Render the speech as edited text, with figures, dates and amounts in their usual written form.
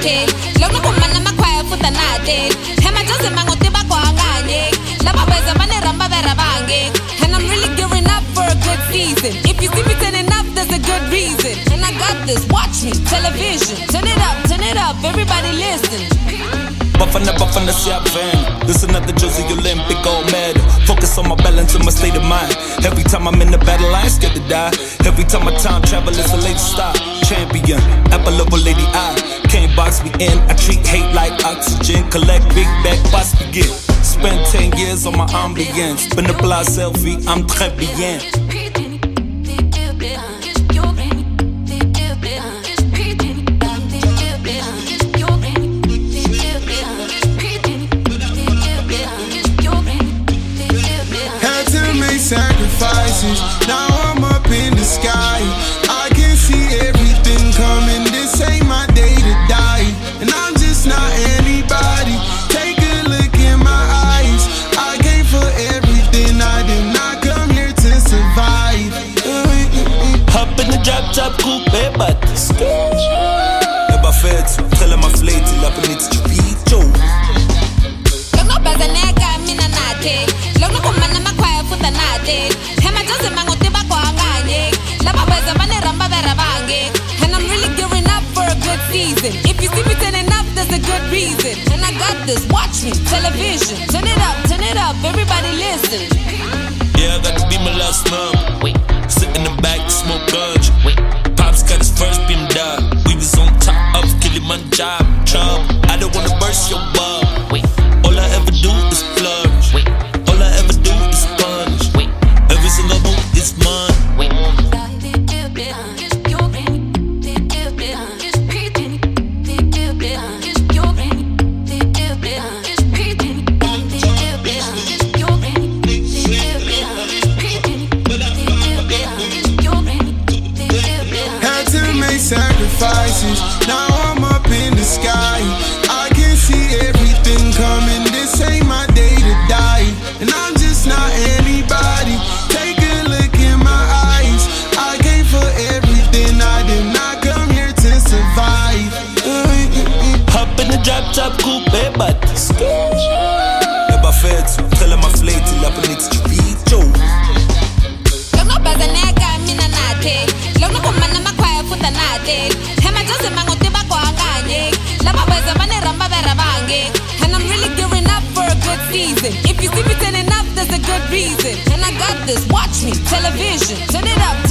nate. Lona kumana makwaya futa nate. Hema jose mangote bakwanganye. Laba beza bane ramba vera bange. And I'm really gearing up for a good season. If you see me turning up, there's a good reason. And I got this, watch me, television. Turn it up, everybody listen. Bafana siyaven. This another Josie Olympic gold medal. Focus on my balance and my state of mind. Every time I'm in the battle, I ain't scared to die. Every time I time travel, it's a late stop. Champion, apple of a lady eye. Can't box me in, I treat hate like oxygen. Collect big bag, boss begin. Spent 10 years on my ambience. Been a plus selfie, I'm très bien. Sacrifices, now I'm up in the sky. I can see everything coming. This ain't my day to die, and I'm just not anybody. Take a look in my eyes. I came for everything. I did not come here to survive. Hop in the drop coupe, but Eba fethu, tell my flate till up in its chupito. Lono bazaneka mina nate. Lono kumana makwaya futa nate. Hema jose mangote bakwanganye. Laba beza bane ramba vera bange. And I'm really gearing up for a good season. If you see me turning up, there's a good reason. And I got this, watch me, television. Turn it up, everybody listen. Yeah, I got to be my last number. Sit in the back, smoke ganja. Pops got his first beam done. We was on top of Kilimanjaro. I don't wanna burst your bub. All I ever do is flourish. All I ever do is punish. Every single move is mine. Sacrifices, now I'm up in the sky. I can see everything coming. This ain't my day to die, and I'm just not anybody. Take a look in my eyes. I came for everything. I did not come here to survive. Hop in the drop coupe, but Eba fethu, tell my flate till up in its chupito. Lono bazaneka mina nate. Lono kumana makwaya futa nate. Hema jose mangote bakwanganye. Laba beza bane ramba vera bange. And I'm really gearing up for a good season. If you see me turning up, there's a good reason. And I got this, watch me, television. Turn it up.